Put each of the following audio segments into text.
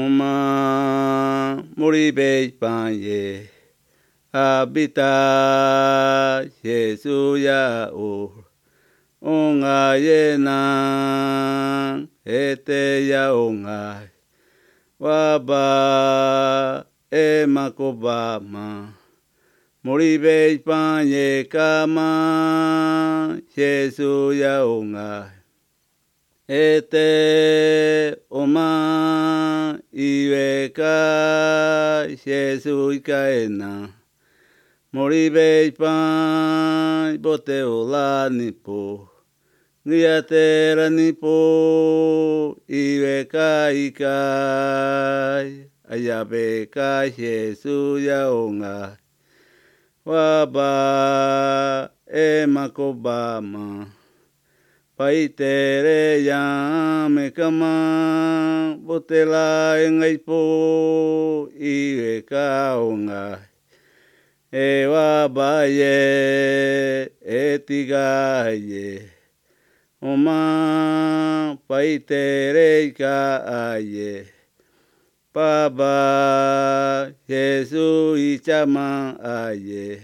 Oma muribe panye habita Yesu ya onga yena ete ya onga waba e makobama muribe panye kama Yesu ya onga ete oma iweka Yesu ikaena moribe pan bote ola nipo ngiatera nipo iweka ikai ayabe ka Yesu ya onga waba e makobama paitere ya mekama botela engaipo iwe kaonga e wabaye etigaye oma paitere ka aye baba Yesu ichama aye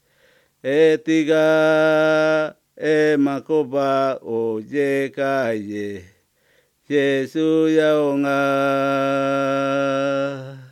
etiga e makoba o ye kaye Yesu ya onga